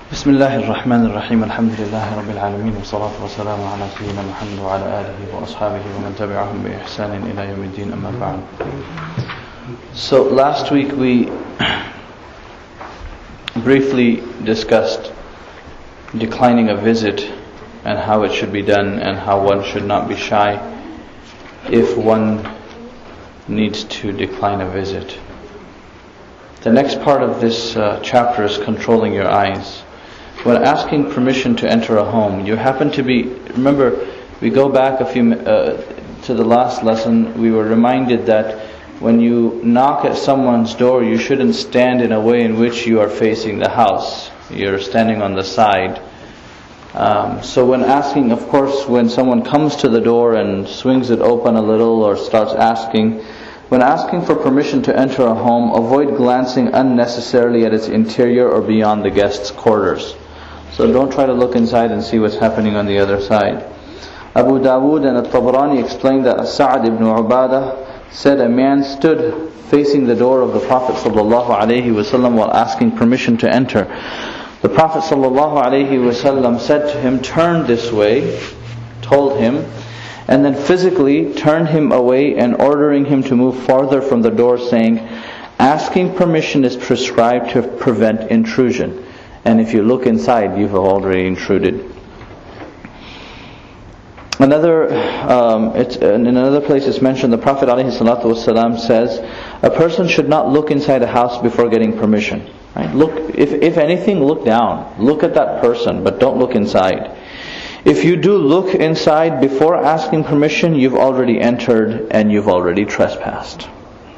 بسم الله الرحمن الرحيم الحمد لله رب العالمين والصلاة والسلام على سيدنا محمد وعلى آله وأصحابه ومن تبعهم بإحسان إلى يوم الدين أما بعد. So last week we briefly discussed declining a visit and how it should be done and how one should not be shy if one needs to decline a visit. The next part of this chapter is controlling your eyes. When asking permission to enter a home, you happen to be, remember, we go back to the last lesson, we were reminded that when you knock at someone's door, you shouldn't stand in a way in which you are facing the house. You're standing on the side. So when asking, of course, when someone comes to the door and swings it open a little or starts asking, when asking for permission to enter a home, avoid glancing unnecessarily at its interior or beyond the guest's quarters. So don't try to look inside and see what's happening on the other side. Abu Dawood and At-Tabarani explained that Sa'ad ibn Ubadah said a man stood facing the door of the Prophet ﷺ while asking permission to enter. The Prophet ﷺ said to him, "Turn this way," told him, and then physically turned him away and ordering him to move farther from the door, saying, "Asking permission is prescribed to prevent intrusion. And if you look inside, you've already intruded." In another place it's mentioned, the Prophet ﷺ says, a person should not look inside a house before getting permission. Right? Look, if anything, look down. Look at that person, but don't look inside. If you do look inside before asking permission, you've already entered and you've already trespassed.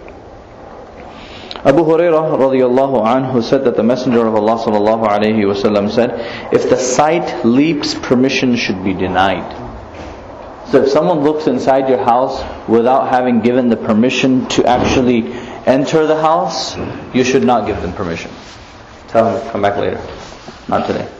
Abu Hurairah radiyallahu anhu said that the Messenger of Allah sallallahu alayhi wasallam said, if the sight leaps, permission should be denied. So if someone looks inside your house without having given the permission to actually enter the house, you should not give them permission. Tell them to come back later. Not today.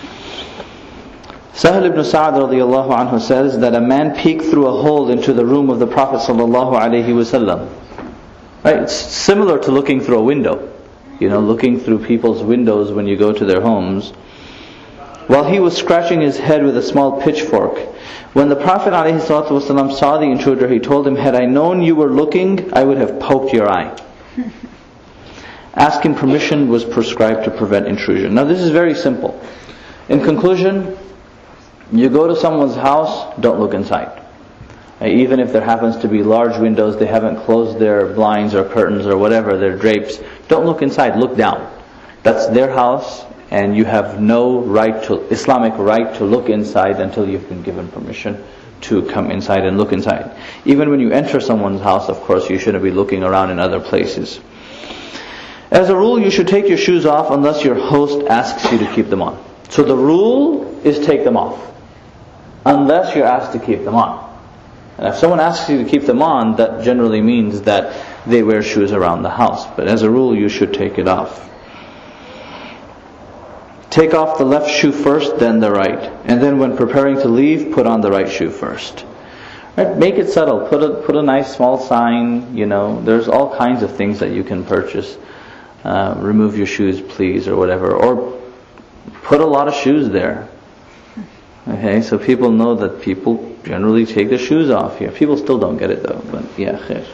Sahal ibn Sa'ad radiyallahu anhu says that a man peeked through a hole into the room of the Prophet sallallahu alayhi wasallam. Right? It's similar to looking through a window. Looking through people's windows when you go to their homes. While he was scratching his head with a small pitchfork, when the Prophet ﷺ saw the intruder, he told him, "Had I known you were looking, I would have poked your eye." Asking permission was prescribed to prevent intrusion. Now this is very simple. In conclusion, you go to someone's house, don't look inside. Even if there happens to be large windows, they haven't closed their blinds or curtains or whatever, their drapes, don't look inside, look down. That's their house, and you have no Islamic right to look inside until you've been given permission to come inside and look inside. Even when you enter someone's house, of course, you shouldn't be looking around in other places. As a rule, you should take your shoes off unless your host asks you to keep them on. So the rule is take them off, unless you're asked to keep them on. And if someone asks you to keep them on, that generally means that they wear shoes around the house. But as a rule, you should take it off. Take off the left shoe first, then the right. And then when preparing to leave, put on the right shoe first. Right? Make it subtle. Put a nice small sign. There's all kinds of things that you can purchase. Remove your shoes, please, or whatever. Or put a lot of shoes there. Okay, so people know that people generally take their shoes off here. People still don't get it though, but yeah, khair.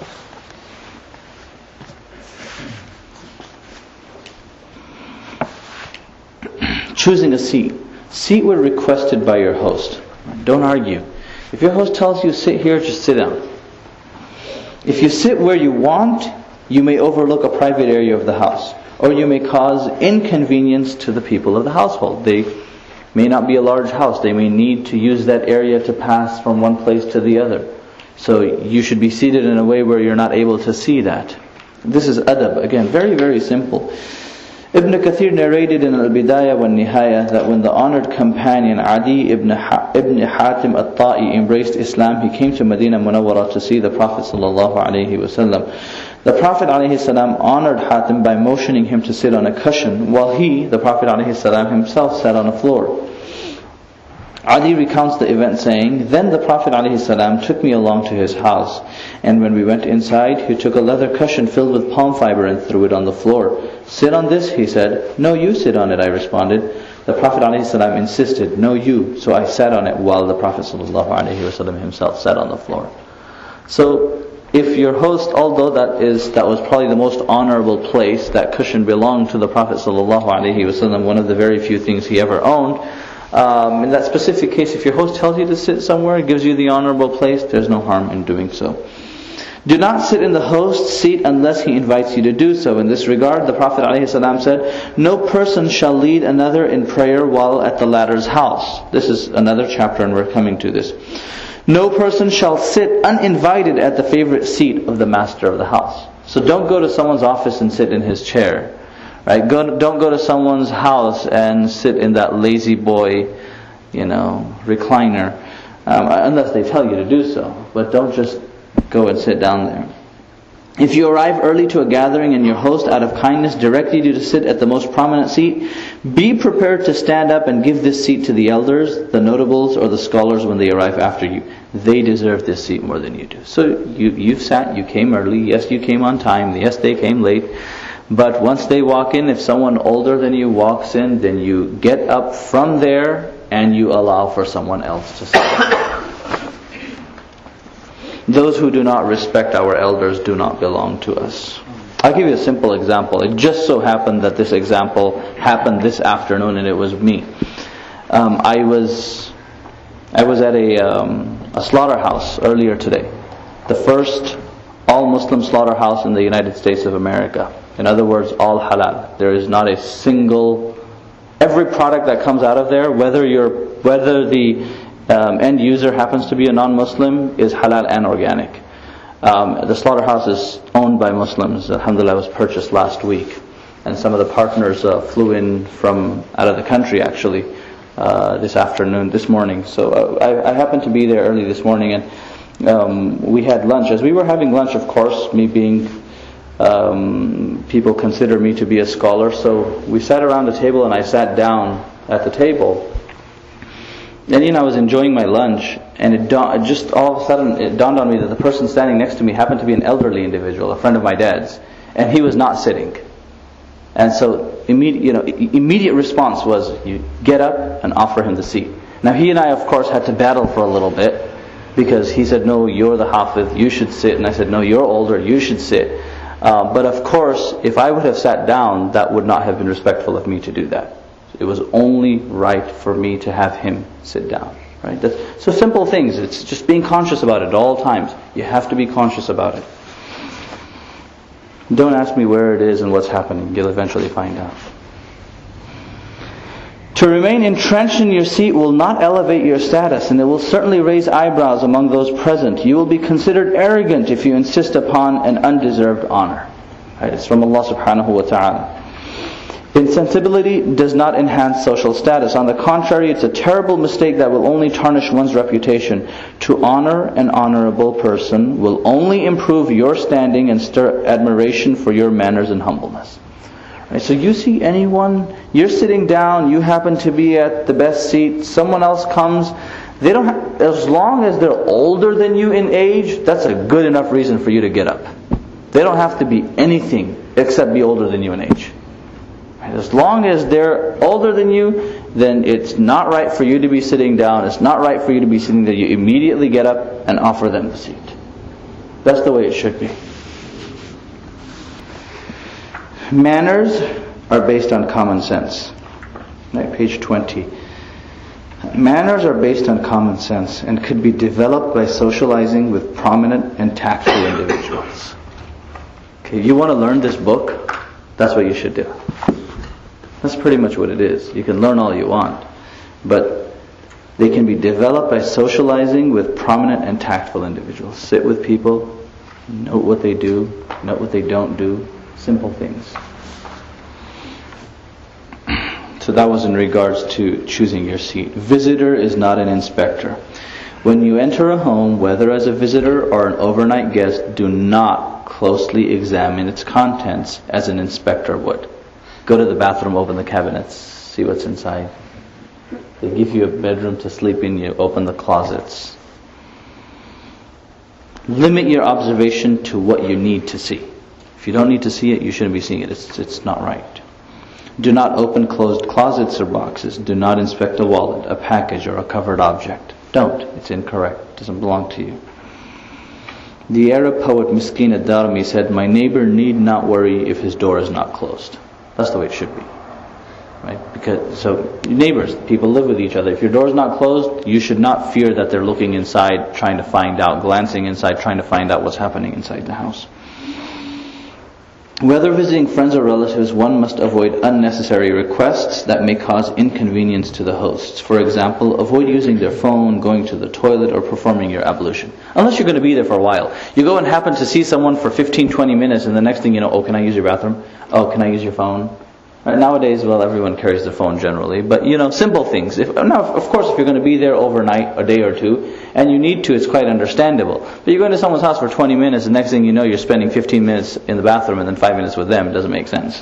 Choosing a seat. Seat where requested by your host. Don't argue. If your host tells you sit here, just sit down. If you sit where you want, you may overlook a private area of the house, or you may cause inconvenience to the people of the household. They may not be a large house. They may need to use that area to pass from one place to the other. So you should be seated in a way where you're not able to see that. This is adab. Again, very, very simple. Ibn Kathir narrated in Al-Bidayah wa Nihaya that when the honored companion Adi ibn Hatim al-Ta'i embraced Islam, he came to Medina Munawwara to see the Prophet ﷺ. The Prophet ﷺ honored Hatim by motioning him to sit on a cushion, while he, the Prophet ﷺ himself, sat on a floor. Adi recounts the event saying, "Then the Prophet ﷺ took me along to his house, and when we went inside, he took a leather cushion filled with palm fiber and threw it on the floor. Sit on this, he said. No, you sit on it, I responded. The Prophet ﷺ insisted, no, you. So I sat on it while the Prophet ﷺ himself sat on the floor. So if your host, although that was probably the most honorable place, that cushion belonged to the Prophet ﷺ, one of the very few things he ever owned. In that specific case, if your host tells you to sit somewhere, gives you the honorable place, there's no harm in doing so. Do not sit in the host's seat unless he invites you to do so. In this regard, the Prophet ﷺ said, no person shall lead another in prayer while at the latter's house. This is another chapter and we're coming to this. No person shall sit uninvited at the favorite seat of the master of the house. So don't go to someone's office and sit in his chair. Right? Don't go to someone's house and sit in that lazy boy, recliner, unless they tell you to do so. But don't just go and sit down there. If you arrive early to a gathering and your host, out of kindness, directed you to sit at the most prominent seat, be prepared to stand up and give this seat to the elders, the notables, or the scholars when they arrive after you. They deserve this seat more than you do. So you've sat, you came early, yes, you came on time, yes, they came late. But once they walk in, if someone older than you walks in, then you get up from there and you allow for someone else to sit. Those who do not respect our elders do not belong to us. I'll give you a simple example. It just so happened that this example happened this afternoon, and it was me. I was at a slaughterhouse earlier today. The first all-Muslim slaughterhouse in the United States of America. In other words, all halal. There is not a single... Every product that comes out of there, whether the end user happens to be a non-Muslim, is halal and organic. The slaughterhouse is owned by Muslims. Alhamdulillah, was purchased last week. And some of the partners flew in from out of the country actually this morning. So I happened to be there early this morning, and we had lunch. As we were having lunch, of course, me being... people consider me to be a scholar, so we sat around the table and I sat down at the table. And I was enjoying my lunch, and just all of a sudden it dawned on me that the person standing next to me happened to be an elderly individual, a friend of my dad's, and he was not sitting. And so immediate response was, you get up and offer him the seat. Now he and I, of course, had to battle for a little bit, because he said, no, you're the hafiz, you should sit, and I said, no, you're older, you should sit. But of course, if I would have sat down, that would not have been respectful of me to do that. It was only right for me to have him sit down. Right? So simple things. It's just being conscious about it at all times. You have to be conscious about it. Don't ask me where it is and what's happening. You'll eventually find out. To remain entrenched in your seat will not elevate your status, and it will certainly raise eyebrows among those present. You will be considered arrogant if you insist upon an undeserved honor. Right? It's from Allah subhanahu wa ta'ala. Insensibility does not enhance social status. On the contrary, it's a terrible mistake that will only tarnish one's reputation. To honor an honorable person will only improve your standing and stir admiration for your manners and humbleness. Right, so you see anyone, you're sitting down, you happen to be at the best seat, someone else comes, they don't have, as long as they're older than you in age, that's a good enough reason for you to get up. They don't have to be anything except be older than you in age. As long as they're older than you, then it's not right for you to be sitting down. It's not right for you to be sitting there. You immediately get up and offer them the seat. That's the way it should be. Manners are based on common sense. Right, page 20. Manners are based on common sense and could be developed by socializing with prominent and tactful individuals. Okay, you want to learn this book? That's what you should do. That's pretty much what it is. You can learn all you want, but they can be developed by socializing with prominent and tactful individuals. Sit with people, note what they do, note what they don't do. Simple things. So that was in regards to choosing your seat. Visitor is not an inspector. When you enter a home, whether as a visitor or an overnight guest, do not closely examine its contents as an inspector would. Go to the bathroom, open the cabinets, see what's inside. They give you a bedroom to sleep in, you open the closets. Limit your observation to what you need to see. If you don't need to see it, you shouldn't be seeing it. It's not right. Do not open closed closets or boxes. Do not inspect a wallet, a package, or a covered object. Don't. It's incorrect. It doesn't belong to you. The Arab poet Miskin ad-Darimi said, "My neighbor need not worry if his door is not closed." That's the way it should be. Right? So neighbors, people live with each other. If your door is not closed, you should not fear that they're looking inside, trying to find out, glancing inside, trying to find out what's happening inside the house. Whether visiting friends or relatives, one must avoid unnecessary requests that may cause inconvenience to the hosts. For example, avoid using their phone, going to the toilet, or performing your ablution. Unless you're going to be there for a while. You go and happen to see someone for 15, 20 minutes, and the next thing you know, oh, can I use your bathroom? Oh, can I use your phone? Nowadays, well, everyone carries their phone generally, but simple things. Now, of course, if you're going to be there overnight, a day or two, and you need to, it's quite understandable. But you're going to someone's house for 20 minutes, and the next thing you know, you're spending 15 minutes in the bathroom and then 5 minutes with them. It doesn't make sense.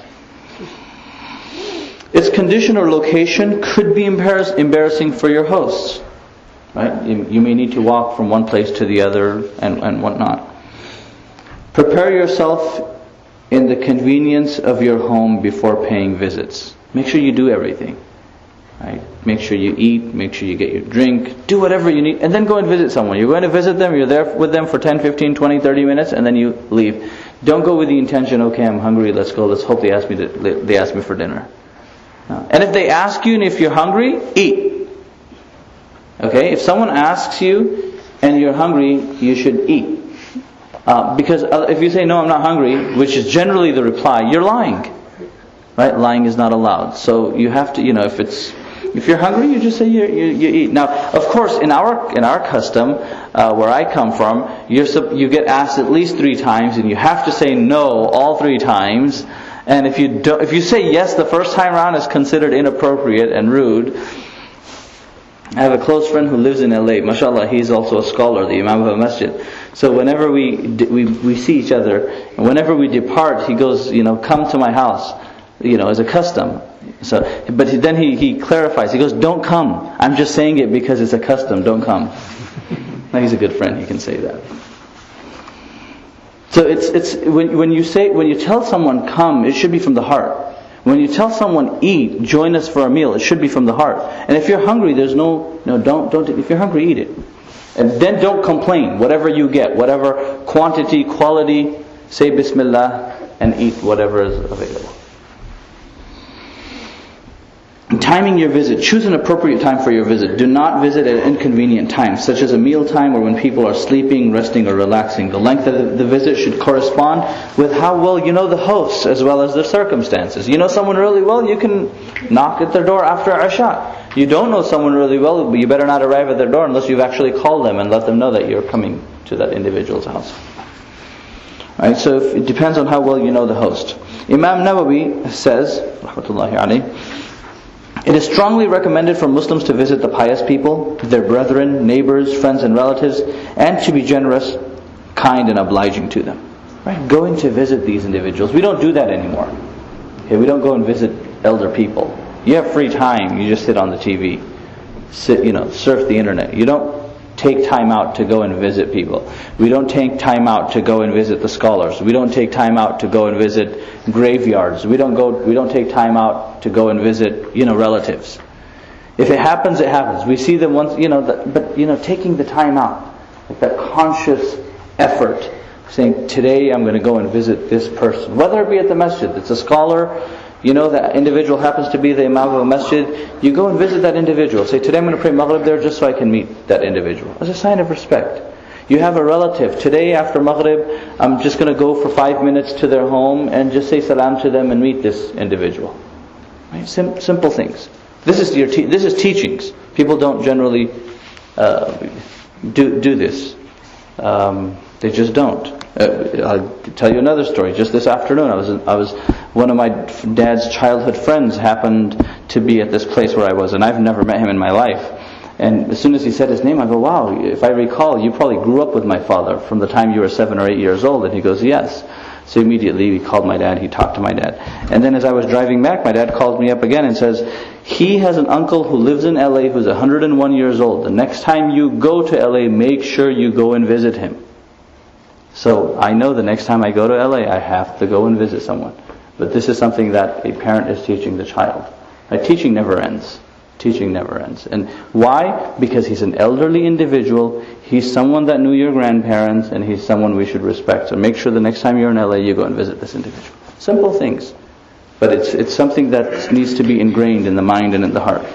Its condition or location could be embarrassing for your hosts. Right? You may need to walk from one place to the other and whatnot. Prepare yourself in the convenience of your home before paying visits. Make sure you do everything. Right? Make sure you eat, make sure you get your drink, do whatever you need, and then go and visit someone. You're going to visit them, you're there with them for 10, 15, 20, 30 minutes, and then you leave. Don't go with the intention, okay, I'm hungry, let's go, let's hope they ask me for dinner. No. And if they ask you and if you're hungry, eat. Okay? If someone asks you and you're hungry, you should eat. Because if you say, no, I'm not hungry, which is generally the reply, you're lying. Right? Lying is not allowed. So you have to, if you're hungry, you just say you eat. Now, of course, in our custom, where I come from, you get asked at least 3 times, and you have to say no all 3 times. And if you say yes the first time around, it's considered inappropriate and rude. I have a close friend who lives in LA. MashaAllah, he's also a scholar, the Imam of a masjid. So whenever we see each other, and whenever we depart, he goes, come to my house, as a custom. So, but then he clarifies. He goes, don't come. I'm just saying it because it's a custom. Don't come. Now he's a good friend. He can say that. So it's when you tell someone come, it should be from the heart. When you tell someone eat, join us for a meal, it should be from the heart. And if you're hungry, there's don't. If you're hungry, eat it, and then don't complain. Whatever you get, whatever quantity, quality, say Bismillah and eat whatever is available. Timing your visit. Choose an appropriate time for your visit. Do not visit at inconvenient times, such as a meal time or when people are sleeping, resting, or relaxing. The length of the visit should correspond with how well you know the hosts as well as their circumstances. You know someone really well, you can knock at their door after Isha. You don't know someone really well, but you better not arrive at their door unless you've actually called them and let them know that you're coming to that individual's house. Alright, so it depends on how well you know the host. Imam Nawawi says, rahmatullahi alayhi, it is strongly recommended for Muslims to visit the pious people, their brethren, neighbors, friends and relatives, and to be generous, kind and obliging to them. Right? Going to visit these individuals. We don't do that anymore. Okay, we don't go and visit elder people. You have free time, you just sit on the TV, surf the internet. You don't take time out to go and visit people. We don't take time out to go and visit the scholars. We don't take time out to go and visit graveyards. We don't take time out to go and visit, relatives. If it happens, it happens. We see them once, but taking the time out, like that conscious effort, saying, today I'm going to go and visit this person. Whether it be at the masjid, it's a scholar, that individual happens to be the imam of a masjid, you go and visit that individual. Say, today I'm going to pray Maghrib there just so I can meet that individual. As a sign of respect. You have a relative, today after Maghrib, I'm just going to go for 5 minutes to their home and just say salam to them and meet this individual. Right? Simple things. This is teachings. People don't generally do this. They just don't. I'll tell you another story. Just this afternoon, I was one of my dad's childhood friends happened to be at this place where I was, and I've never met him in my life. And as soon as he said his name, I go, wow, if I recall, you probably grew up with my father from the time you were 7 or 8 years old. And he goes, yes. So immediately he called my dad, he talked to my dad. And then as I was driving back, my dad called me up again and says, he has an uncle who lives in LA who's 101 years old. The next time you go to LA, make sure you go and visit him. So I know the next time I go to LA, I have to go and visit someone. But this is something that a parent is teaching the child. Right? Teaching never ends. Teaching never ends. And why? Because he's an elderly individual, he's someone that knew your grandparents, and he's someone we should respect. So make sure the next time you're in LA, you go and visit this individual. Simple things. But it's something that needs to be ingrained in the mind and in the heart.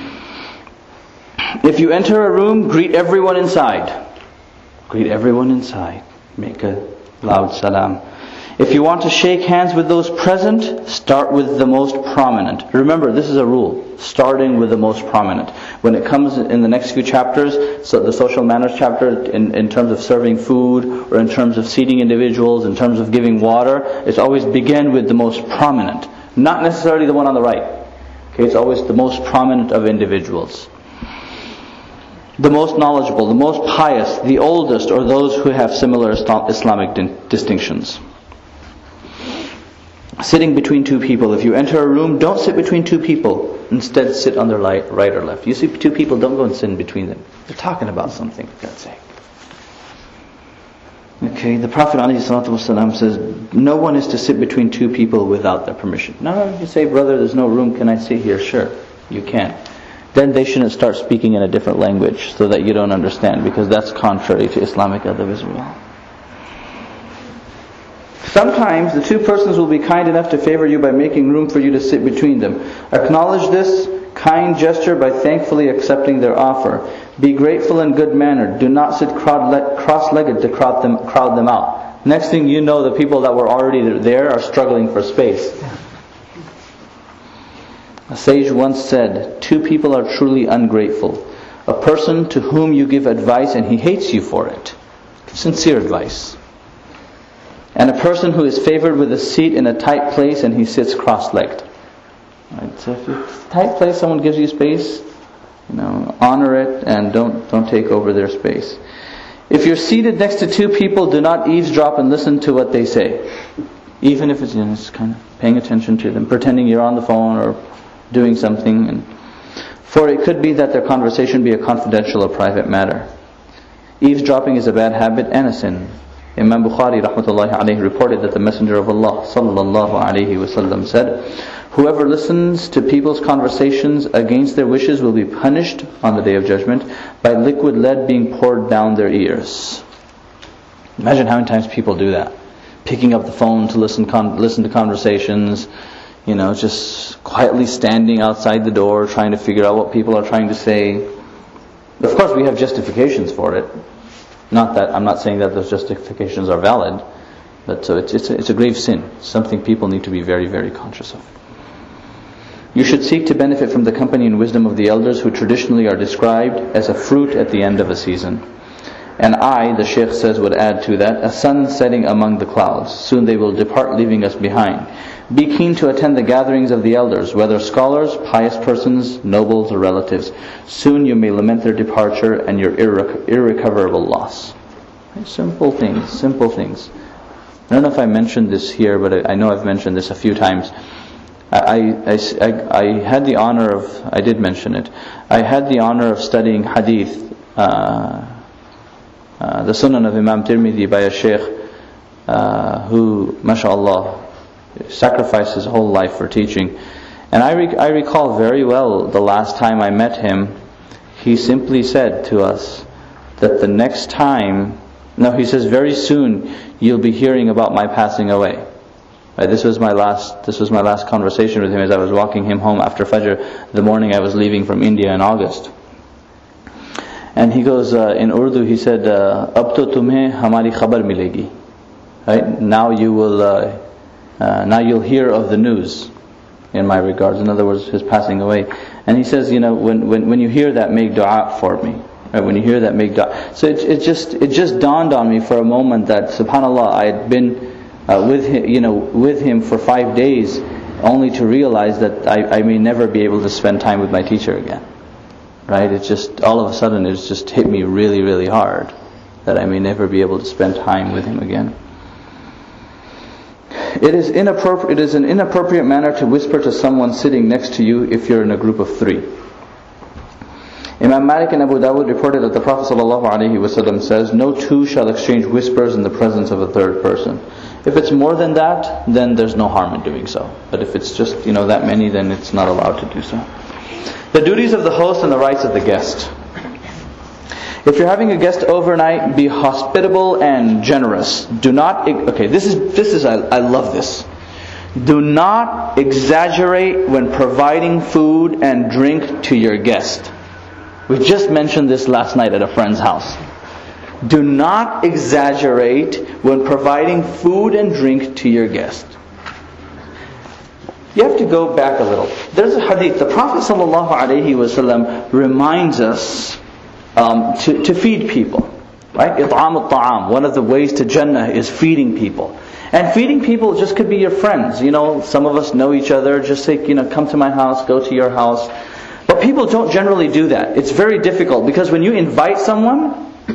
If you enter a room, greet everyone inside. Greet everyone inside. Make a loud salam. If you want to shake hands with those present, start with the most prominent. Remember, this is a rule, starting with the most prominent. When it comes in the next few chapters, so the social manners chapter, in terms of serving food, or in terms of seating individuals, in terms of giving water, it's always begin with the most prominent. Not necessarily the one on the right. Okay, it's always the most prominent of individuals. The most knowledgeable, the most pious, the oldest, or those who have similar Islamic distinctions. Sitting between two people. If you enter a room, don't sit between two people. Instead, sit on their right or left. You see two people, don't go and sit in between them. They're talking about something, for God's sake. Okay, the Prophet ﷺ says, no one is to sit between two people without their permission. No, you say, brother, there's no room, can I sit here? Sure, you can. Then they shouldn't start speaking in a different language so that you don't understand, because that's contrary to Islamic adab as well. Sometimes the two persons will be kind enough to favor you by making room for you to sit between them. Acknowledge this kind gesture by thankfully accepting their offer. Be grateful in good manner. Do not sit cross-legged to crowd them out. Next thing you know, the people that were already there are struggling for space. A sage once said, two people are truly ungrateful. A person to whom you give advice and he hates you for it. Sincere advice. And a person who is favored with a seat in a tight place and he sits cross-legged. Right? So if it's a tight place, someone gives you space, honor it and don't take over their space. If you're seated next to two people, do not eavesdrop and listen to what they say. Even if it's, it's kind of paying attention to them, pretending you're on the phone or doing something. For it could be that their conversation be a confidential or private matter. Eavesdropping is a bad habit and a sin. Imam Bukhari rahmatullahi alayhi reported that the Messenger of Allah sallallahu alayhi wasallam said, whoever listens to people's conversations against their wishes will be punished on the Day of Judgment by liquid lead being poured down their ears. Imagine how many times people do that. Picking up the phone to listen to conversations, just quietly standing outside the door trying to figure out what people are trying to say. Of course we have justifications for it. I'm not saying that those justifications are valid, but so it's a grave sin. Something people need to be very, very conscious of. You should seek to benefit from the company and wisdom of the elders who traditionally are described as a fruit at the end of a season. And the Shaykh says, would add to that, a sun setting among the clouds. Soon they will depart, leaving us behind. Be keen to attend the gatherings of the elders, whether scholars, pious persons, nobles, or relatives. Soon you may lament their departure and your irrecoverable loss. Simple things, simple things. I don't know if I mentioned this here, but I know I've mentioned this a few times. I had the honor of, I did mention it, I had the honor of studying hadith, the Sunan of Imam Tirmidhi by a Shaykh who, mashallah, sacrificed his whole life for teaching. And I recall very well the last time I met him, he simply said to us that the next time, he says, very soon you'll be hearing about my passing away. Right, this was my last conversation with him as I was walking him home after Fajr the morning I was leaving from India in August. And he goes, in Urdu, he said, "Ab to tumhe hamari khabar milegi." Right, now you'll hear of the news in my regards. In other words, his passing away. And he says, when you hear that, make dua for me. Right, when you hear that, make dua. So it just dawned on me for a moment that, subhanallah, I had been with him for 5 days, only to realize that I may never be able to spend time with my teacher again. Right? It just, all of a sudden, it's just hit me really, really hard that I may never be able to spend time with him again. It is an inappropriate manner to whisper to someone sitting next to you if you're in a group of 3. Imam Malik and Abu Dawud reported that the Prophet ﷺ says, "No two shall exchange whispers in the presence of a third person." If it's more than that, then there's no harm in doing so. But if it's just that many, then it's not allowed to do so. The duties of the host and the rights of the guest. If you're having a guest overnight, be hospitable and generous. Do not. Okay, this is. I love this. Do not exaggerate when providing food and drink to your guest. We just mentioned this last night at a friend's house. Do not exaggerate when providing food and drink to your guest. You have to go back a little. There's a hadith. The Prophet ﷺ reminds us to feed people. Right? It'am al-ta'am. One of the ways to Jannah is feeding people. And feeding people just could be your friends. Some of us know each other. Just say, come to my house, go to your house. But people don't generally do that. It's very difficult because when you invite someone,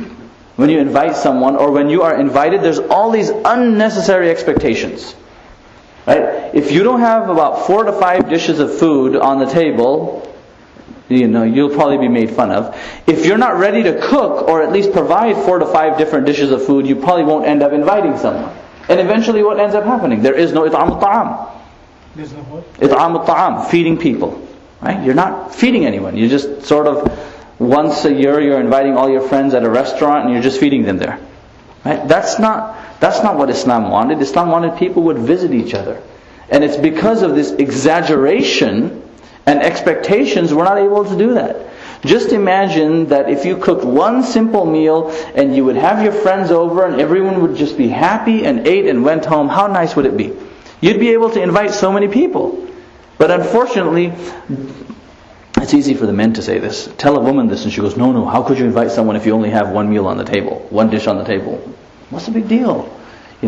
or when you are invited, there's all these unnecessary expectations. Right? If you don't have about 4 to 5 dishes of food on the table, you'll probably be made fun of. If you're not ready to cook or at least provide 4 to 5 different dishes of food, you probably won't end up inviting someone. And eventually what ends up happening? There is no it'am al-ta'am. There's no what? It'am al-ta'am, feeding people. Right? You're not feeding anyone. You just sort of, once a year you're inviting all your friends at a restaurant and you're just feeding them there. Right? That's not what Islam wanted. Islam wanted people would visit each other. And it's because of this exaggeration and expectations we're not able to do that. Just imagine that if you cooked one simple meal and you would have your friends over and everyone would just be happy and ate and went home, how nice would it be? You'd be able to invite so many people. But unfortunately, it's easy for the men to say this. Tell a woman this and she goes, no, how could you invite someone if you only have one meal on the table, one dish on the table? What's the big deal? 2?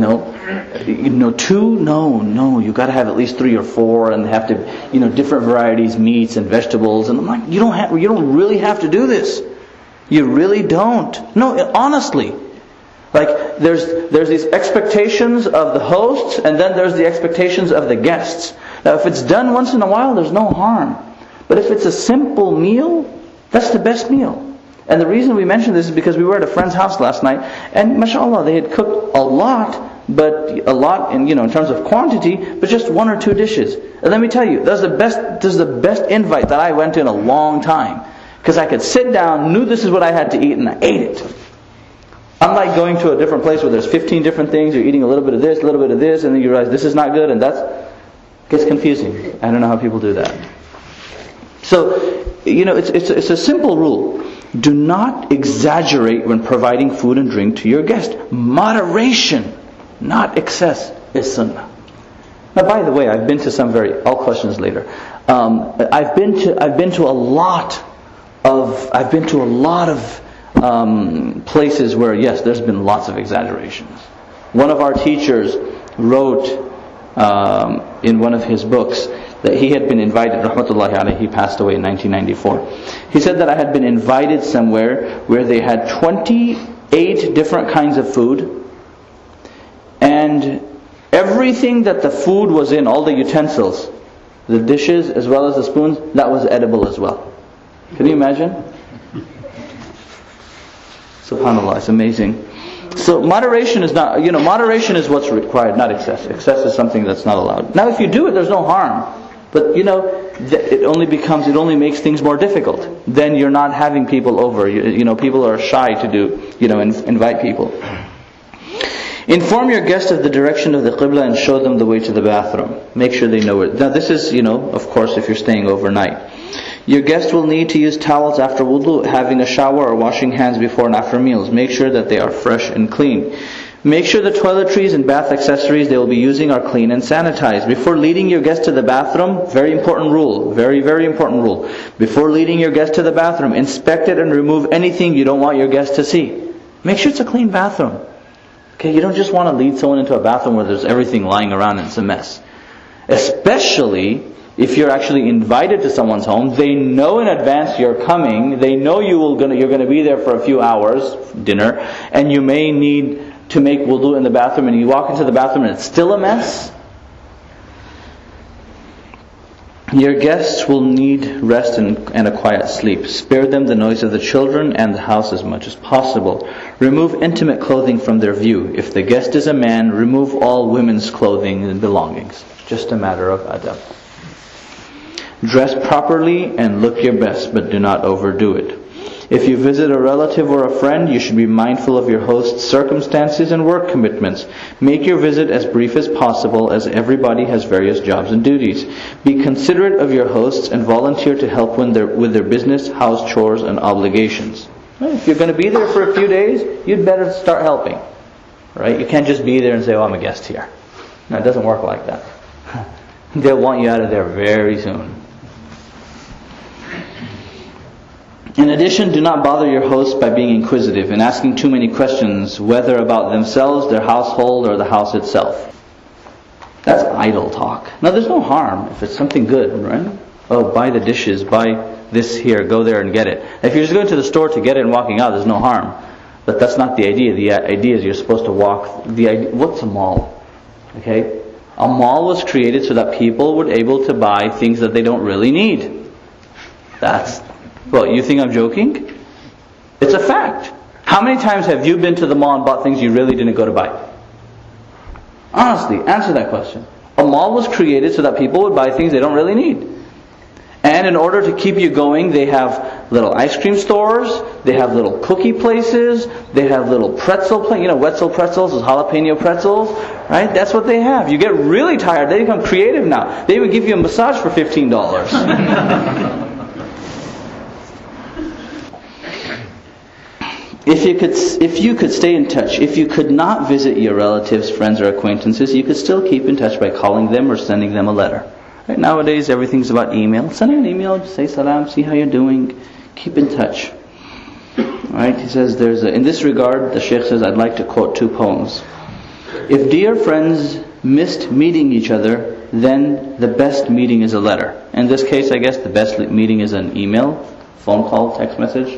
No, you got to have at least 3 or 4 and have to, different varieties, meats and vegetables. And I'm like, you don't really have to do this. You really don't. No, honestly. Like, there's these expectations of the hosts and then there's the expectations of the guests. Now, if it's done once in a while, there's no harm. But if it's a simple meal, that's the best meal. And the reason we mentioned this is because we were at a friend's house last night, and mashallah, they had cooked a lot in terms of quantity, but just 1 or 2 dishes. And let me tell you, this is the best invite that I went to in a long time. Because I could sit down, knew this is what I had to eat, and I ate it. Unlike going to a different place where there's 15 different things, you're eating a little bit of this, a little bit of this, and then you realize this is not good, and it gets confusing. I don't know how people do that. So, it's a simple rule. Do not exaggerate when providing food and drink to your guest. Moderation, not excess, is sunnah. Now, by the way, I've been to all questions later. I've been to a lot of places where, yes, there's been lots of exaggerations. One of our teachers wrote in one of his books that he had been invited, rahmatullahi alayhi, he passed away in 1994. He said that I had been invited somewhere where they had 28 different kinds of food, and everything that the food was in, all the utensils, the dishes as well as the spoons, that was edible as well. Can you imagine? Subhanallah, it's amazing. So moderation is moderation is what's required, not excess. Excess is something that's not allowed. Now if you do it, there's no harm. But it only makes things more difficult. Then you're not having people over. People are shy to invite people. Inform your guest of the direction of the Qibla and show them the way to the bathroom. Make sure they know it. Now this is, of course, if you're staying overnight. Your guest will need to use towels after wudu, having a shower or washing hands before and after meals. Make sure that they are fresh and clean. Make sure the toiletries and bath accessories they will be using are clean and sanitized. Before leading your guest to the bathroom, very important rule, very, very important rule. Before leading your guest to the bathroom, inspect it and remove anything you don't want your guest to see. Make sure it's a clean bathroom. Okay, you don't just want to lead someone into a bathroom where there's everything lying around and it's a mess. Especially if you're actually invited to someone's home, they know in advance you're coming, they know you're going to be there for a few hours, dinner, and you may need to make wudu in the bathroom, and you walk into the bathroom and it's still a mess. Your guests will need rest and a quiet sleep. Spare them the noise of the children and the house as much as possible. Remove intimate clothing from their view. If the guest is a man, remove all women's clothing and belongings. Just a matter of adab. Dress properly and look your best, but do not overdo it. If you visit a relative or a friend, you should be mindful of your host's circumstances and work commitments. Make your visit as brief as possible, as everybody has various jobs and duties. Be considerate of your hosts and volunteer to help with their business, house chores, and obligations. If you're going to be there for a few days, you'd better start helping. Right? You can't just be there and say, "Oh, I'm a guest here." No, it doesn't work like that. They'll want you out of there very soon. In addition, do not bother your host by being inquisitive and asking too many questions, whether about themselves, their household, or the house itself. That's idle talk. Now, there's no harm if it's something good, right? Oh, buy the dishes, buy this here, go there and get it. If you're just going to the store to get it and walking out, there's no harm. But that's not the idea. The idea is you're supposed to walk. What's a mall? Okay? A mall was created so that people were able to buy things that they don't really need. Well, you think I'm joking? It's a fact. How many times have you been to the mall and bought things you really didn't go to buy? Honestly, answer that question. A mall was created so that people would buy things they don't really need. And in order to keep you going, they have little ice cream stores, they have little cookie places, they have little pretzel places, Wetzel pretzels, those jalapeno pretzels, right? That's what they have. You get really tired, they become creative now. They even give you a massage for $15. If you could stay in touch, if you could not visit your relatives, friends, or acquaintances, you could still keep in touch by calling them or sending them a letter. Right? Nowadays, everything's about email. Send an email, say salam, see how you're doing, keep in touch. Right? He says, in this regard, the Shaykh says, I'd like to quote 2 poems. If dear friends missed meeting each other, then the best meeting is a letter. In this case, I guess the best meeting is an email, phone call, text message.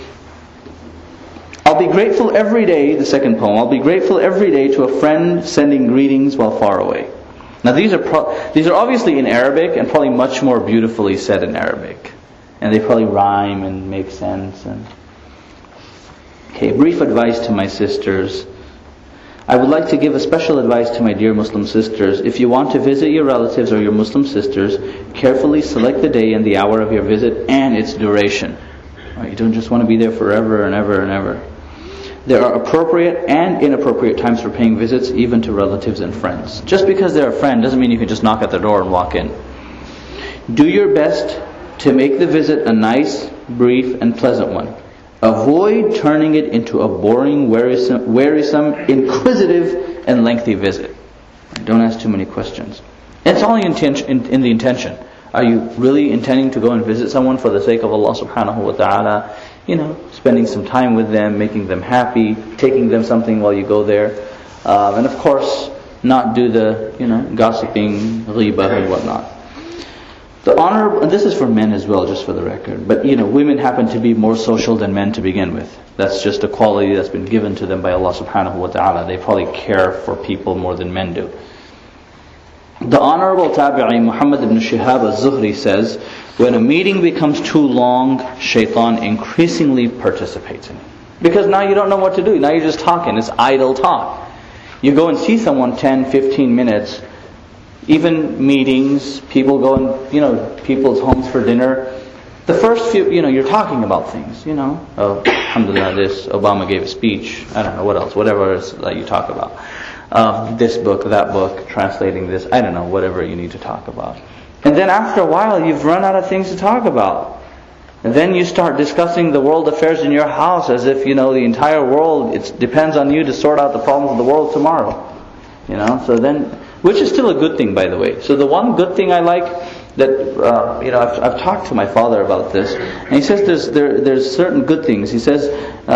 I'll be grateful every day, the second poem, I'll be grateful every day to a friend sending greetings while far away. Now these are obviously in Arabic and probably much more beautifully said in Arabic. And they probably rhyme and make sense. Okay, brief advice to my sisters. I would like to give a special advice to my dear Muslim sisters. If you want to visit your relatives or your Muslim sisters, carefully select the day and the hour of your visit and its duration. Right, you don't just want to be there forever and ever and ever. There are appropriate and inappropriate times for paying visits, even to relatives and friends. Just because they're a friend doesn't mean you can just knock at their door and walk in. Do your best to make the visit a nice, brief, and pleasant one. Avoid turning it into a boring, wearisome, inquisitive, and lengthy visit. Don't ask too many questions. It's all in the intention. Are you really intending to go and visit someone for the sake of Allah subhanahu wa ta'ala? Spending some time with them, making them happy, taking them something while you go there. And of course, not do the, gossiping, ghibah and whatnot. The honor, and this is for men as well, just for the record, but women happen to be more social than men to begin with. That's just a quality that's been given to them by Allah subhanahu wa ta'ala. They probably care for people more than men do. The Honorable Tabi'i Muhammad ibn Shihab al-Zuhri says, when a meeting becomes too long, shaitan increasingly participates in it. Because now you don't know what to do. Now you're just talking. It's idle talk. You go and see someone 10, 15 minutes. Even meetings, people go in, people's homes for dinner. The first few, you're talking about things, Oh, alhamdulillah, this, Obama gave a speech. I don't know, what else, whatever it is that you talk about. This book, that book, translating this, I don't know, whatever you need to talk about. And then after a while, you've run out of things to talk about. And then you start discussing the world affairs in your house as if, the entire world, it depends on you to sort out the problems of the world tomorrow. So then, which is still a good thing, by the way. So the one good thing I like, that, I've talked to my father about this, and he says there's certain good things. He says,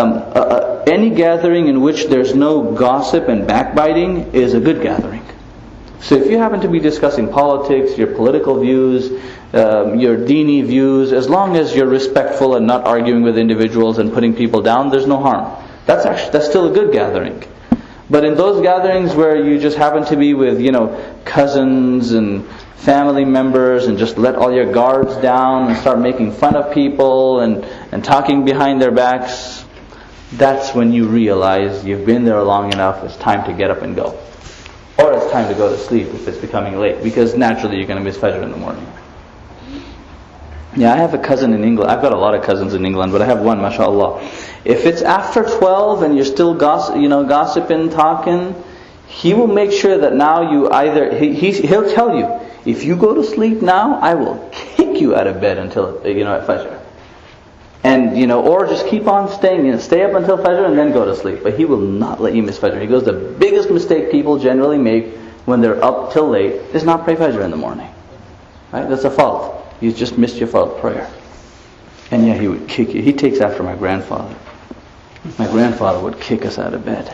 any gathering in which there's no gossip and backbiting is a good gathering. So if you happen to be discussing politics, your political views, your dini views, as long as you're respectful and not arguing with individuals and putting people down, there's no harm. That's still a good gathering. But in those gatherings where you just happen to be with, cousins and family members and just let all your guards down and start making fun of people and talking behind their backs, that's when you realize you've been there long enough, it's time to get up and go. Or it's time to go to sleep if it's becoming late, because naturally you're going to miss Fajr in the morning. Yeah, I have a cousin in England. I've got a lot of cousins in England, but I have one, mashallah. If it's after 12 and you're still gossiping, talking, he will make sure that now you either, he'll tell you, if you go to sleep now, I will kick you out of bed until, at Fajr. And, or just keep on staying, stay up until Fajr and then go to sleep. But he will not let you miss Fajr. He goes, the biggest mistake people generally make when they're up till late is not pray Fajr in the morning. Right? That's a fault. You just missed your fault prayer. And yeah, he would kick you. He takes after my grandfather. My grandfather would kick us out of bed.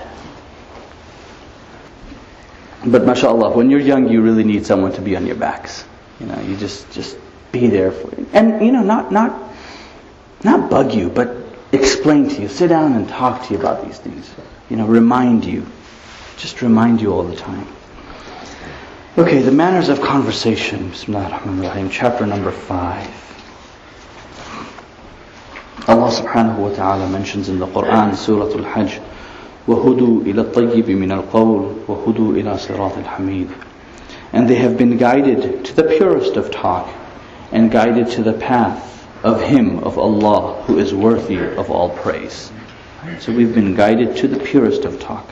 But mashallah, when you're young, you really need someone to be on your backs. You just be there for you. And not bug you, but explain to you. Sit down and talk to you about these things. Remind you. Just remind you all the time. Okay, the manners of conversation. Bismillah ar-Rahman ar-Rahim. Chapter number 5. Allah subhanahu wa ta'ala mentions in the Quran, Surah Al-Hajj, وَهُدُوا إِلَى الطَّيِّبِ مِنَ الْقَوْلِ وَهُدُوا إِلَى صِرَاطِ الْحَمِيدِ. And they have been guided to the purest of talk and guided to the path of Him, of Allah, who is worthy of all praise. So we've been guided to the purest of talk.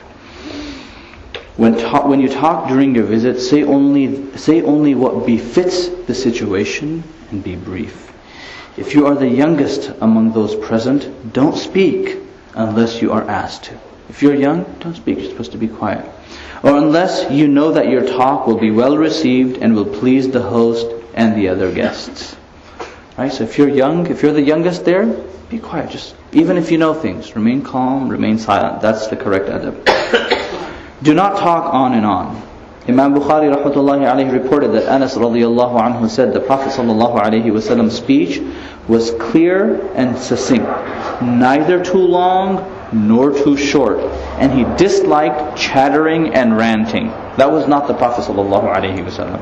When you talk during your visit, say only what befits the situation and be brief. If you are the youngest among those present, don't speak unless you are asked to. If you're young, don't speak, you're supposed to be quiet. Or unless you know that your talk will be well received and will please the host and the other guests. Right? So if you're young, if you're the youngest there, be quiet. Just even if you know things, remain calm, remain silent. That's the correct adab. Do not talk on and on. Imam Bukhari rahmatullahi alayhi reported that Anas radiallahu anhu said the Prophet sallallahu alayhi wasallam's speech was clear and succinct, neither too long nor too short, and he disliked chattering and ranting. That was not the Prophet sallallahu alayhi wasallam.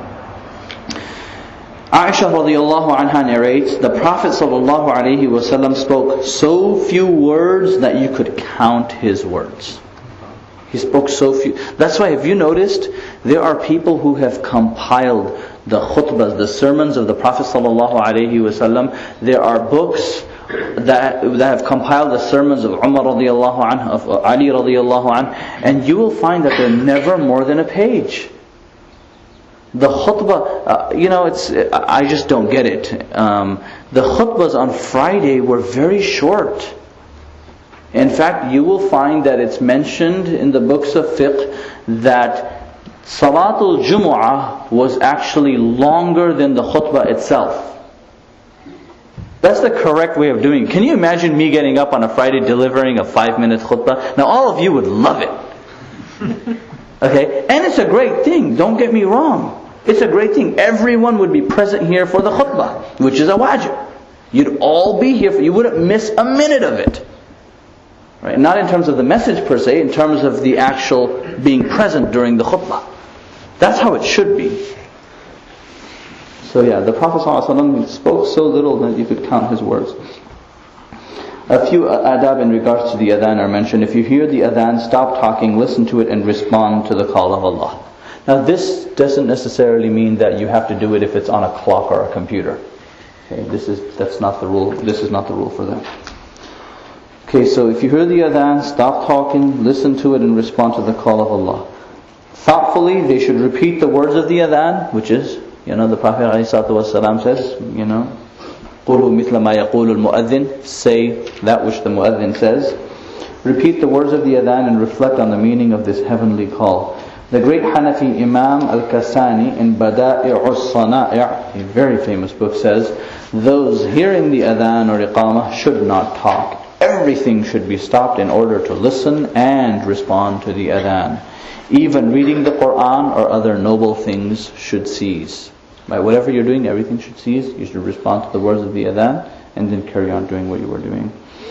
Aisha radiallahu anha narrates, the Prophet sallallahu alayhi wasallam spoke so few words that you could count his words. He spoke so few. That's why, have you noticed, there are people who have compiled the khutbahs, the sermons of the Prophet ﷺ. There are books that have compiled the sermons of Umar radiallahu anhu, of Ali radiallahu anhu, and you will find that they're never more than a page. The khutbah, I just don't get it. The khutbahs on Friday were very short. In fact, you will find that it's mentioned in the books of fiqh that Salatul Jumu'ah was actually longer than the khutbah itself. That's the correct way of doing it. Can you imagine me getting up on a Friday delivering a 5-minute khutbah? Now all of you would love it. Okay? And it's a great thing, don't get me wrong. It's a great thing. Everyone would be present here for the khutbah, which is a wajib. You'd all be here, you wouldn't miss a minute of it. Right? Not in terms of the message per se, in terms of the actual being present during the khutbah. That's how it should be. So yeah, the Prophet ﷺ spoke so little that you could count his words. A few adab in regards to the adhan are mentioned. If you hear the adhan, stop talking, listen to it and respond to the call of Allah. Now this doesn't necessarily mean that you have to do it if it's on a clock or a computer. Okay, that's not the rule. This is not the rule for that. Okay, so if you hear the adhan, stop talking, listen to it and respond to the call of Allah. Thoughtfully, they should repeat the words of the adhan, which is, the Prophet ﷺ says, قُولُوا مِثْلَ مَا يَقُولُ الْمُؤَذِّنِ, say that which the mu'adhin says. Repeat the words of the adhan and reflect on the meaning of this heavenly call. The great Hanafi Imam Al-Kasani in Bada'i'us Sana'i', a very famous book, says, those hearing the adhan or iqamah should not talk. Everything should be stopped in order to listen and respond to the adhan. Even reading the Quran or other noble things should cease. Right? Whatever you're doing, everything should cease. You should respond to the words of the adhan and then carry on doing what you were doing.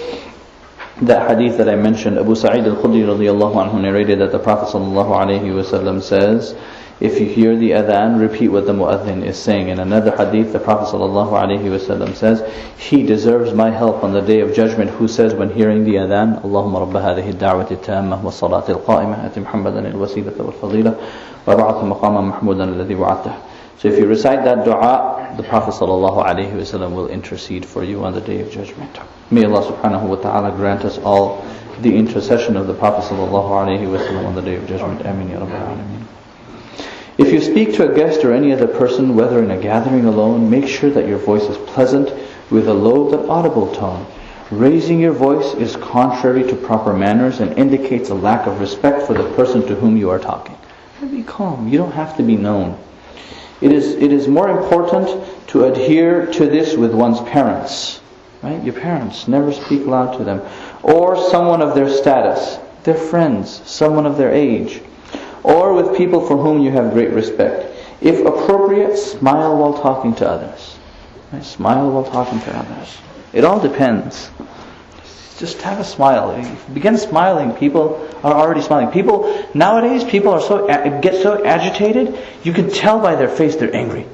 That hadith that I mentioned, Abu Sa'id al-Khudri radiyallahu anhu narrated that the Prophet sallallahu alayhi wa sallam says, If you hear the adhan, repeat what the mu'adhin is saying. In another hadith, the Prophet ﷺ says, he deserves my help on the Day of Judgment, who says when hearing the adhan, Allahumma rabba hadhihi ad-da'wati at-tammah wa salati al-qa'imah ati Muhammadan al-wasilata wal-fadila wa ba'athu maqama mahmudan alladhi wa'atah. So if you recite that dua, the Prophet ﷺ will intercede for you on the Day of Judgment. May Allah subhanahu wa ta'ala grant us all the intercession of the Prophet ﷺ on the Day of Judgment. Ameen ya Rabbal Alameen. If you speak to a guest or any other person, whether in a gathering alone, make sure that your voice is pleasant with a low but audible tone. Raising your voice is contrary to proper manners and indicates a lack of respect for the person to whom you are talking. Be calm. You don't have to be known. It is more important to adhere to this with one's parents. Right? Your parents, never speak loud to them. Or someone of their status, their friends, someone of their age. Or with people for whom you have great respect. If appropriate, smile while talking to others. Right? Smile while talking to others. It all depends. Just have a smile. If you begin smiling, people are already smiling. Nowadays, people get so agitated, you can tell by their face they're angry.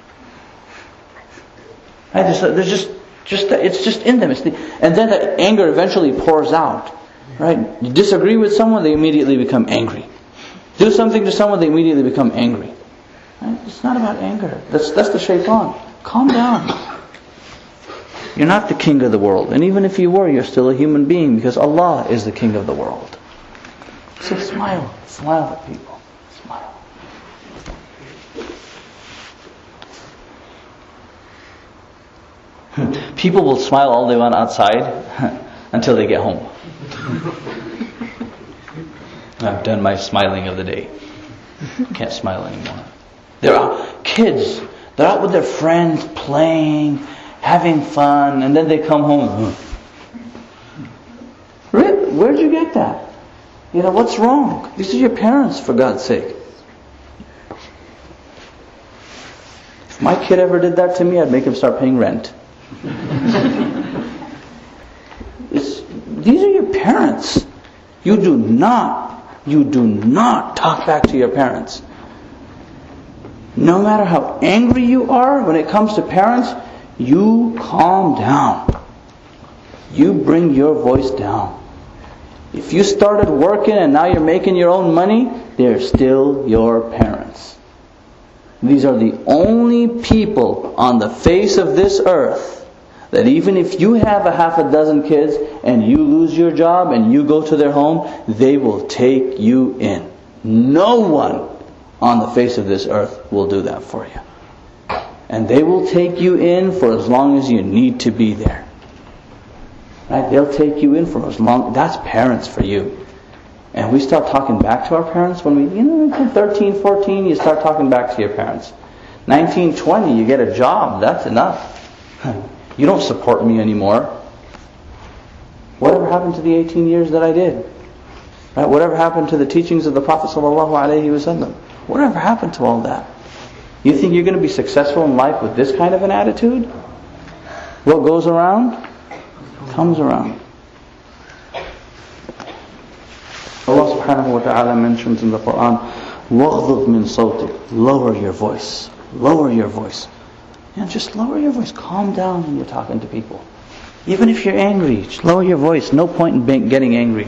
Right? It's just in them. And then that anger eventually pours out. Right? You disagree with someone, they immediately become angry. Do something to someone, they immediately become angry. Right? It's not about anger. That's the shaitan. Calm down. You're not the king of the world. And even if you were, you're still a human being, because Allah is the king of the world. So smile. Smile at people. Smile. People will smile all they want outside until they get home. I've done my smiling of the day. Can't smile anymore. There are kids. They're out with their friends playing, having fun, and then they come home. Where'd you get that? What's wrong? These are your parents, for God's sake. If my kid ever did that to me, I'd make him start paying rent. These are your parents. You do not talk back to your parents. No matter how angry you are when it comes to parents, you calm down. You bring your voice down. If you started working and now you're making your own money, they're still your parents. These are the only people on the face of this earth that even if you have a half a dozen kids and you lose your job and you go to their home, they will take you in. No one on the face of this earth will do that for you. And they will take you in for as long as you need to be there. Right? They'll take you in for as long. That's parents for you. And we start talking back to our parents when we, 13, 14, you start talking back to your parents. 19, 20, you get a job. That's enough. You don't support me anymore. Whatever happened to the 18 years that I did? Right? Whatever happened to the teachings of the Prophet ﷺ? Whatever happened to all that? You think you're going to be successful in life with this kind of an attitude? What goes around comes around. Allah subhanahu wa ta'ala mentions in the Quran, وَغْضُضْ مِنْ صَوْتِكَ. Lower your voice. Lower your voice. Just lower your voice. Calm down when you're talking to people. Even if you're angry, just lower your voice. No point in getting angry.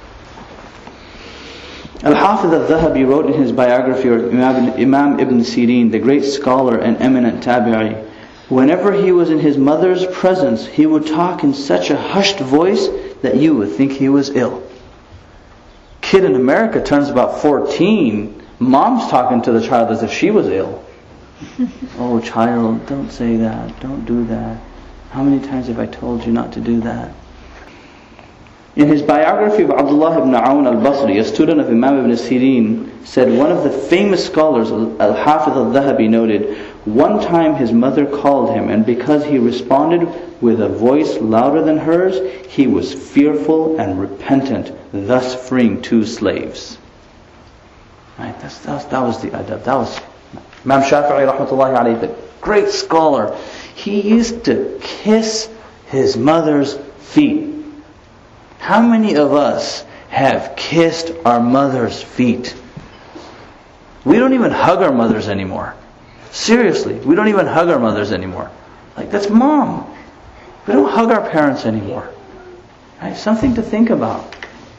Al-Hafiz al-Dhahabi wrote in his biography of Imam Ibn Sirin, the great scholar and eminent tabi'i, whenever he was in his mother's presence, he would talk in such a hushed voice that you would think he was ill. Kid in America turns about 14, mom's talking to the child as if she was ill. Oh child, don't say that, don't do that. How many times have I told you not to do that? In his biography of Abdullah ibn Aoun al-Basri, a student of Imam ibn Sirin, said one of the famous scholars, Al-Hafiz al-Dhahabi, noted, one time his mother called him, and because he responded with a voice louder than hers, he was fearful and repentant, thus freeing 2 slaves. Right? That was the adab. That was Imam Shafi'i rahmatullahi alayhi, the great scholar. He used to kiss his mother's feet. How many of us have kissed our mother's feet? We don't even hug our mothers anymore. Seriously, we don't even hug our mothers anymore. Like, that's mom. We don't hug our parents anymore. Right? Something to think about.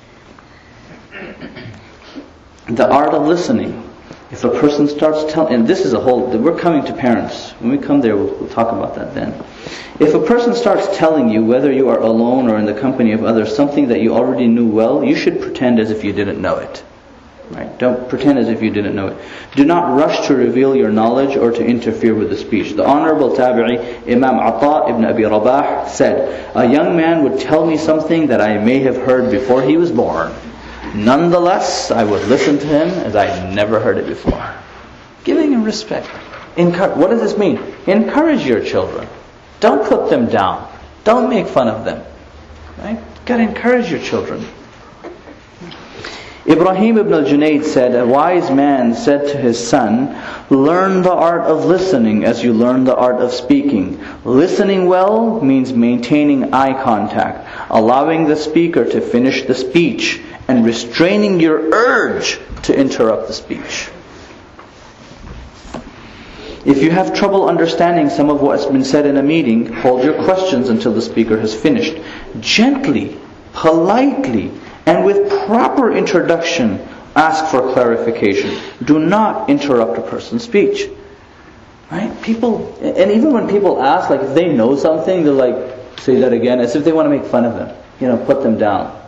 The art of listening. If a person starts telling, and this is a whole, we're coming to parents. When we come there, we'll talk about that then. If a person starts telling you, whether you are alone or in the company of others, something that you already knew well, you should pretend as if you didn't know it. Right? Don't pretend as if you didn't know it. Do not rush to reveal your knowledge or to interfere with the speech. The Honorable Tabi'i, Imam Ata ibn Abi Rabah, said, a young man would tell me something that I may have heard before he was born. Nonetheless, I would listen to him as I never heard it before. Giving him respect. What does this mean? Encourage your children. Don't put them down. Don't make fun of them. Right? You've got to encourage your children. Ibrahim ibn al-Junayd said, a wise man said to his son, learn the art of listening as you learn the art of speaking. Listening well means maintaining eye contact, allowing the speaker to finish the speech, and restraining your urge to interrupt the speech. If you have trouble understanding some of what's been said in a meeting, hold your questions until the speaker has finished. Gently, politely, and with proper introduction, ask for clarification. Do not interrupt a person's speech. Right? People, and even when people ask, like if they know something, they're like, say that again, as if they want to make fun of them. Put them down.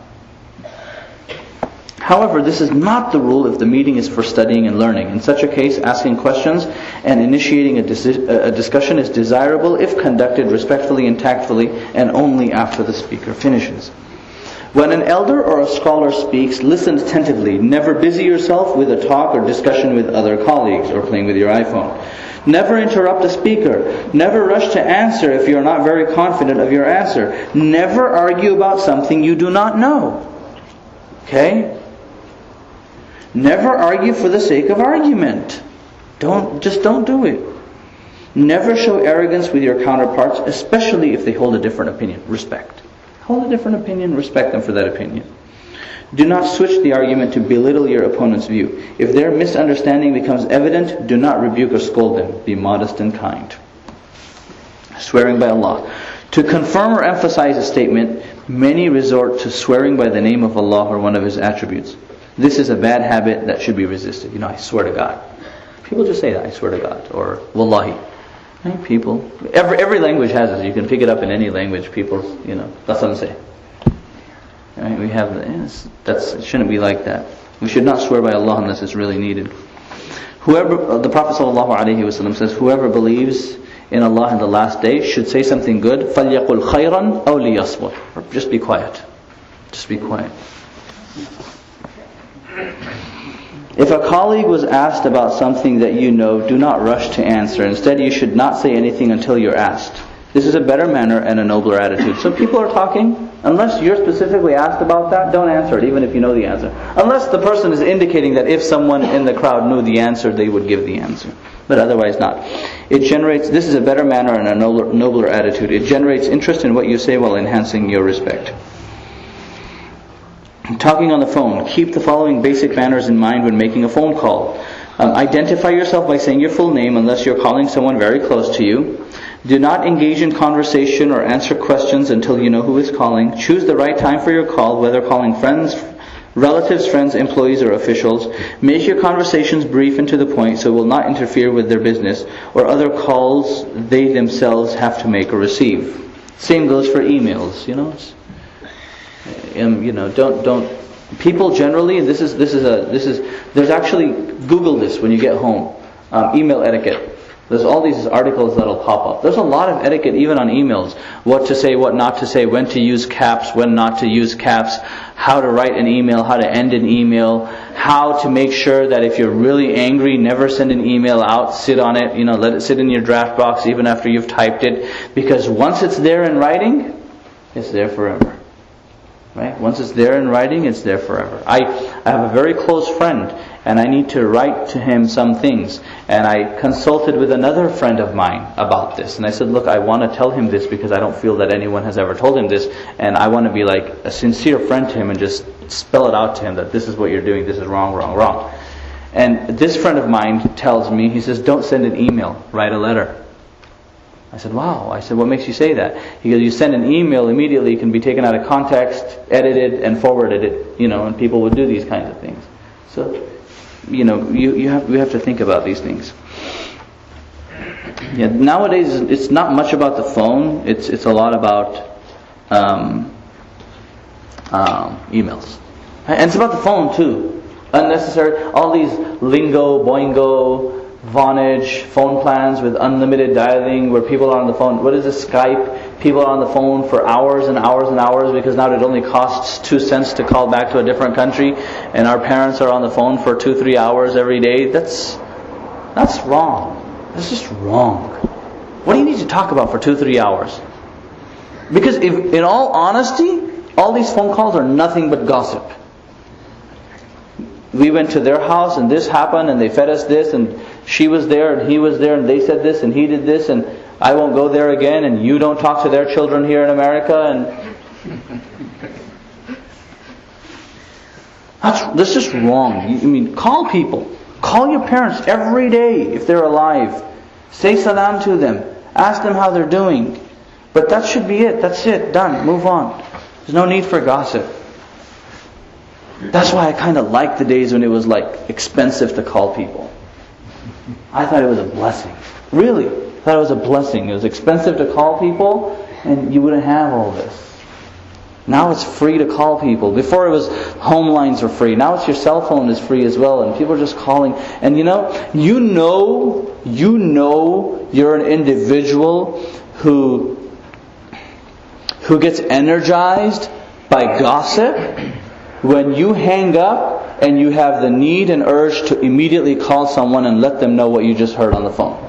However, this is not the rule if the meeting is for studying and learning. In such a case, asking questions and initiating a discussion is desirable if conducted respectfully and tactfully, and only after the speaker finishes. When an elder or a scholar speaks, listen attentively. Never busy yourself with a talk or discussion with other colleagues or playing with your iPhone. Never interrupt a speaker. Never rush to answer if you are not very confident of your answer. Never argue about something you do not know. Okay? Never argue for the sake of argument. Don't do it. Never show arrogance with your counterparts, especially if they hold a different opinion. Respect. Hold a different opinion, respect them for that opinion. Do not switch the argument to belittle your opponent's view. If their misunderstanding becomes evident, do not rebuke or scold them. Be modest and kind. Swearing by Allah. To confirm or emphasize a statement, many resort to swearing by the name of Allah or one of His attributes. This is a bad habit that should be resisted. I swear to God. People just say that, I swear to God, or Wallahi. Right? People, every language has it. You can pick it up in any language. People, that's what I'm saying. Right? We have it shouldn't be like that. We should not swear by Allah unless it's really needed. The Prophet ﷺ says, whoever believes in Allah in the last day should say something good. فَلْيَقُلْ خَيْرًا أَوْ لِيَصْمُتْ. Or just be quiet. Just be quiet. If a colleague was asked about something that you know, do not rush to answer. Instead, you should not say anything until you're asked. This is a better manner and a nobler attitude. So people are talking, unless you're specifically asked about that, don't answer it, even if you know the answer. Unless the person is indicating that if someone in the crowd knew the answer, they would give the answer. But otherwise not. This is a better manner and a nobler attitude. It generates interest in what you say while enhancing your respect. Talking on the phone. Keep the following basic manners in mind when making a phone call. Identify yourself by saying your full name unless you're calling someone very close to you. Do not engage in conversation or answer questions until you know who is calling. Choose the right time for your call, whether calling friends, relatives, friends, employees, or officials. Make your conversations brief and to the point so it will not interfere with their business or other calls they themselves have to make or receive. Same goes for emails, don't people generally, there's actually, Google this when you get home, email etiquette. There's all these articles that'll pop up. There's a lot of etiquette even on emails. What to say, what not to say, when to use caps, when not to use caps, how to write an email, how to end an email, how to make sure that if you're really angry, never send an email out, sit on it, let it sit in your draft box even after you've typed it. Because once it's there in writing, it's there forever. Right? Once it's there in writing, it's there forever. I have a very close friend, and I need to write to him some things. And I consulted with another friend of mine about this. And I said, look, I want to tell him this because I don't feel that anyone has ever told him this. And I want to be like a sincere friend to him and just spell it out to him that this is what you're doing, this is wrong, wrong, wrong. And this friend of mine tells me, he says, don't send an email, write a letter. I said, wow. I said, what makes you say that? He goes, you send an email, immediately it can be taken out of context, edited, and forwarded it, and people would do these kinds of things. So, we have to think about these things. Yeah, nowadays, it's not much about the phone. It's a lot about emails. And it's about the phone too. Unnecessary, all these lingo, boingo, Vonage phone plans with unlimited dialing where people are on the phone. What is this, Skype? People are on the phone for hours and hours and hours because now it only costs 2 cents to call back to a different country, and our parents are on the phone for 2-3 hours every day. That's wrong. That's just wrong. What do you need to talk about for 2-3 hours? Because if, in all honesty, all these phone calls are nothing but gossip. We went to their house and this happened and they fed us this and she was there and he was there and they said this and he did this and I won't go there again and you don't talk to their children here in America and that's just wrong. Call people. Call your parents every day if they're alive. Say salam to them. Ask them how they're doing. But that should be it. That's it. Done. Move on. There's no need for gossip. That's why I kind of liked the days when it was expensive to call people. I thought it was a blessing. Really. I thought it was a blessing. It was expensive to call people and you wouldn't have all this. Now it's free to call people. Before it was home lines were free. Now it's your cell phone is free as well and people are just calling. And you know you're an individual who gets energized by gossip when you hang up and you have the need and urge to immediately call someone and let them know what you just heard on the phone.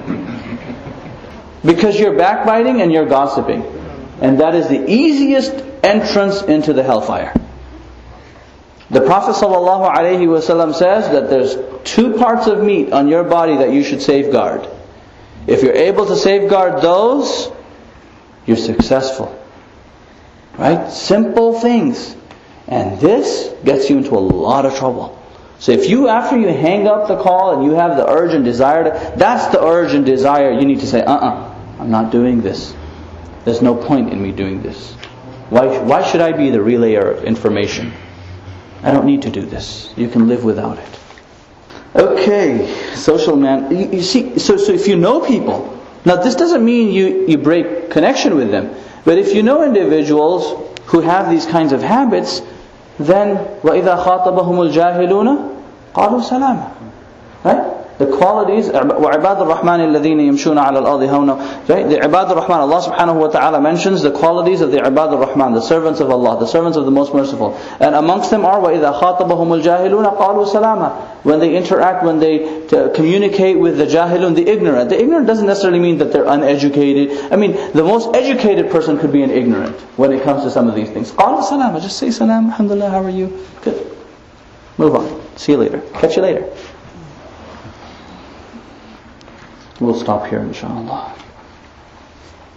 Because you're backbiting and you're gossiping. And that is the easiest entrance into the hellfire. The Prophet ﷺ says that there's 2 parts of meat on your body that you should safeguard. If you're able to safeguard those, you're successful. Right? Simple things. And this gets you into a lot of trouble. So if after you hang up the call and you have the urge and desire that's the urge and desire, you need to say, I'm not doing this. There's no point in me doing this. Why should I be the relayer of information? I don't need to do this. You can live without it. Okay, social man. You see, so if you know people, now this doesn't mean you break connection with them, but if you know individuals who have these kinds of habits, then وَإِذَا خَاطَبَهُمُ الْجَاهِلُونَ قَالُوا سَلَامًا. Right? The qualities, وَعِبَادُ الرَّحْمَنِ الَّذِينَ يَمْشُونَ عَلَى الْأَرْضِ هَوْنًا. Right? The Ibad al-Rahman, Allah subhanahu wa ta'ala mentions the qualities of the Ibad al-Rahman, the servants of Allah, the servants of the Most Merciful. And amongst them are وَإِذَا خَاطَبَهُمُ الْجَاهِلُونَ قَالُوا سَلَامًا. When they interact, when they communicate with the jahilun, the ignorant. The ignorant doesn't necessarily mean that they're uneducated. The most educated person could be an ignorant when it comes to some of these things. قَالُوا سَلَامًا. Just say salam, alhamdulillah, how are you? Good. Move on. See you later. Catch you later. We'll stop here, inshallah.